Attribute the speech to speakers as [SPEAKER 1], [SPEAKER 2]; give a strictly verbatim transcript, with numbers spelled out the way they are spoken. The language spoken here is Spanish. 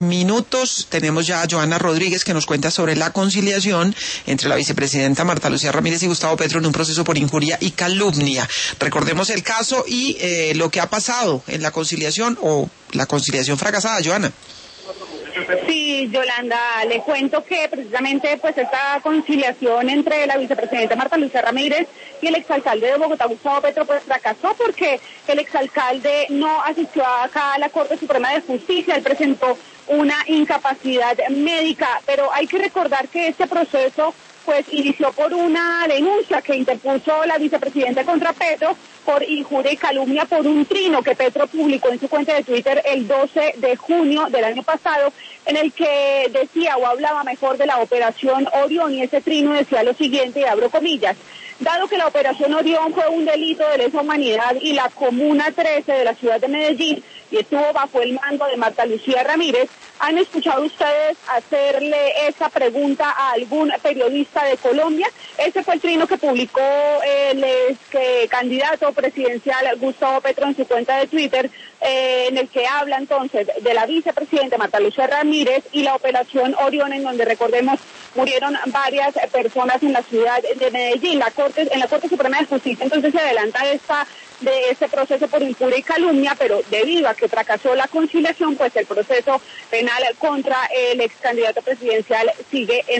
[SPEAKER 1] Minutos tenemos ya a Joana Rodríguez, que nos cuenta sobre la conciliación entre la vicepresidenta Marta Lucía Ramírez y Gustavo Petro en un proceso por injuria y calumnia. Recordemos el caso y eh, lo que ha pasado en la conciliación o la conciliación fracasada, Joana.
[SPEAKER 2] Sí, Yolanda, le cuento que precisamente pues esta conciliación entre la vicepresidenta Marta Lucía Ramírez y el exalcalde de Bogotá, Gustavo Petro, pues fracasó porque el exalcalde no asistió acá a la Corte Suprema de Justicia. Él presentó una incapacidad médica, pero hay que recordar que este proceso pues inició por una denuncia que interpuso la vicepresidenta contra Petro por injuria y calumnia por un trino que Petro publicó en su cuenta de Twitter el doce de junio del año pasado, en el que decía o hablaba mejor de la operación Orión, y ese trino decía lo siguiente, y abro comillas: dado que la operación Orión fue un delito de lesa humanidad y la Comuna trece de la ciudad de Medellín y estuvo bajo el mando de Marta Lucía Ramírez, ¿han escuchado ustedes hacerle esa pregunta a algún periodista de Colombia? Ese fue el trino que publicó el eh, que, candidato presidencial Gustavo Petro en su cuenta de Twitter, eh, en el que habla entonces de la vicepresidenta Marta Lucía Ramírez y la operación Orión, en donde, recordemos, murieron varias personas en la ciudad de Medellín. La Corte, en la Corte Suprema de Justicia entonces se adelanta esta de este proceso por injuria y calumnia, pero debido a que fracasó la conciliación, pues el proceso penal contra el ex candidato presidencial sigue en